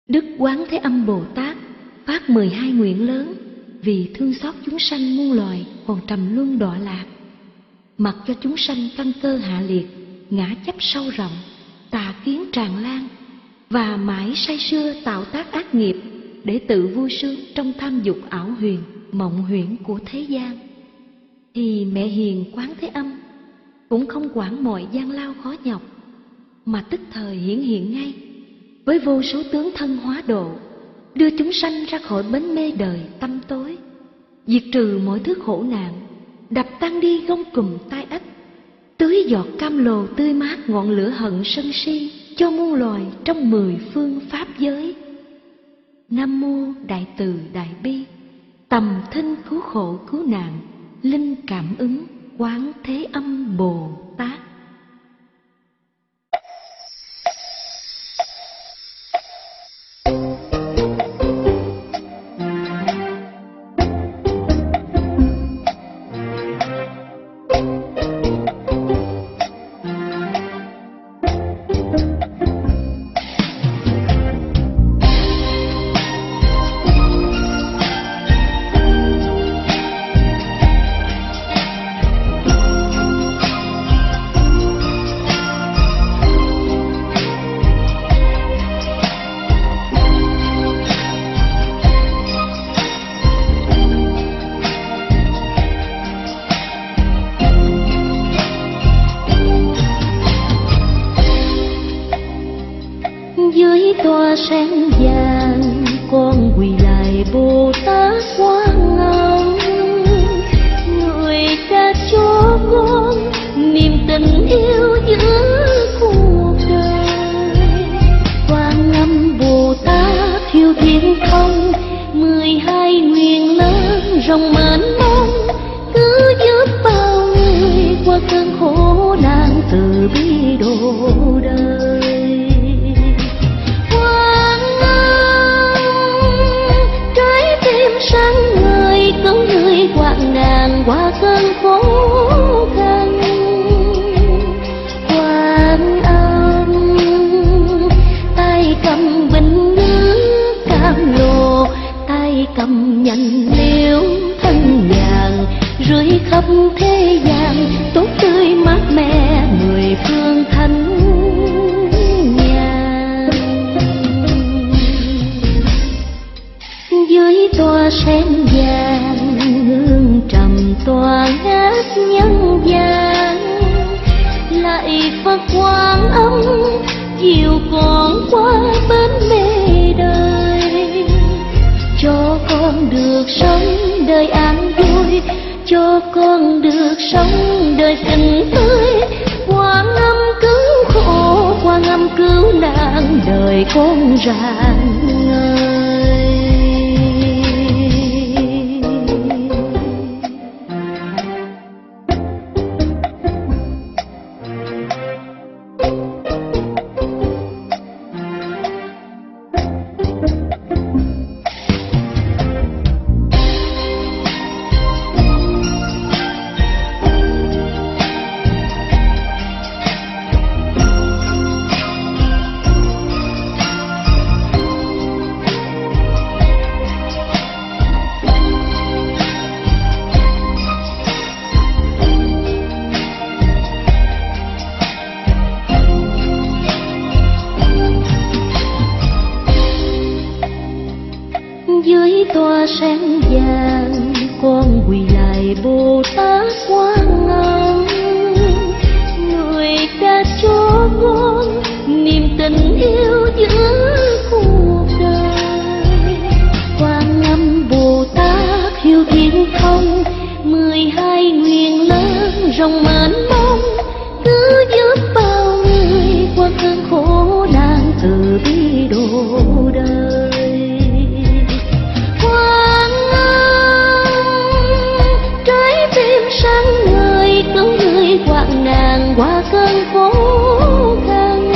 Đức Quán Thế Âm Bồ Tát phát 12 nguyện lớn vì thương xót chúng sanh muôn loài còn trầm luân đọa lạc, mặc cho chúng sanh căn cơ hạ liệt, ngã chấp sâu rộng, tà kiến tràn lan và mãi say sưa tạo tác ác nghiệp để tự vui sướng trong tham dục ảo huyền, mộng huyễn của thế gian, thì mẹ hiền Quán Thế Âm cũng không quản mọi gian lao khó nhọc, mà tức thời hiển hiện ngay với vô số tướng thân hóa độ, đưa chúng sanh ra khỏi bến mê đời tăm tối, diệt trừ mọi thứ khổ nạn, đập tan đi gông cùm tai ách, tưới giọt cam lồ tươi mát ngọn lửa hận sân si cho muôn loài trong 10 phương pháp giới. Nam mô Đại Từ Đại Bi, tầm thinh cứu khổ cứu nạn, linh cảm ứng Quán Thế Âm Bồ Tát. Dưới tòa sen vàng con quỳ lại Bồ Tát Quan Âm, người đã cho con niềm tình yêu giữa cuộc đời. Quan Âm Bồ Tát hiếu thiên thông, 12 nguyện lớn rộng mênh mông, cứ giúp bao người qua cơn khổ nạn, từ bi độ đời. Sáng ngời cứu người hoạn nạn qua cơn khó khăn. Quan Âm tay cầm bình nước cam lồ, tay cầm nhành liễu thân nhàn, rưới khắp thế gian tốt tươi mát mẻ 10 phương thánh nhàn. Dưới tòa sen vàng hương trầm tỏa ngát nhân gian, lại Phật Quan Âm dìu con qua bến mê đời, cho con được sống đời an vui, cho con được sống đời tình tươi. Quan Âm cứu khổ, Quan Âm cứu nạn, đời con rạng ngời. Dưới tòa sen vàng con quỳ lại Bồ Tát Quan Âm, người đã cho con niềm tình yêu giữa cuộc đời. Quan Âm Bồ Tát hiếu thiên thông, 12 nguyện lớn rộng mênh mông, cứ giúp bao người qua cơn khổ nạn, từ bi độ đời. Sáng ngời cứu người hoạn nạn qua cơn khó khăn.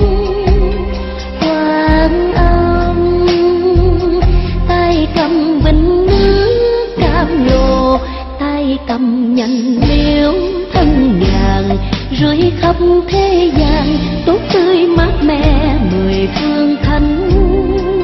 Quan Âm tay cầm bình nước cam lồ, tay cầm nhành liễu thân nhàn, rưới khắp thế gian tốt tươi mát mẻ 10 phương thánh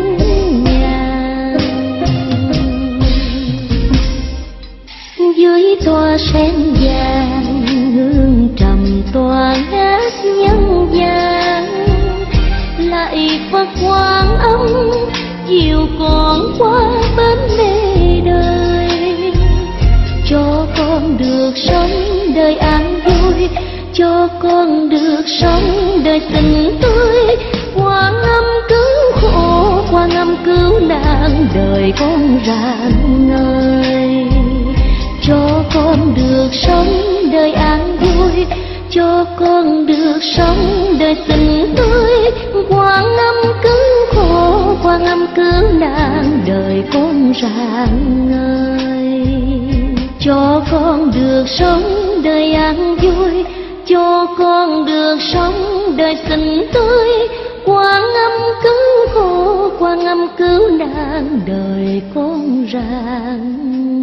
sống đời xinh tươi. Qua ngâm cứu khổ, qua ngâm cứu nạn, đời con rạng ngời. Cho con được sống đời an vui, cho con được sống đời xinh tươi. Qua ngâm cứu khổ, qua ngâm cứu nạn, đời con rạng ngời. Cho con được sống đời an vui, cho con được sống đời xinh tươi. Qua ngâm cứu khổ, qua ngâm cứu nạn, đời con rạng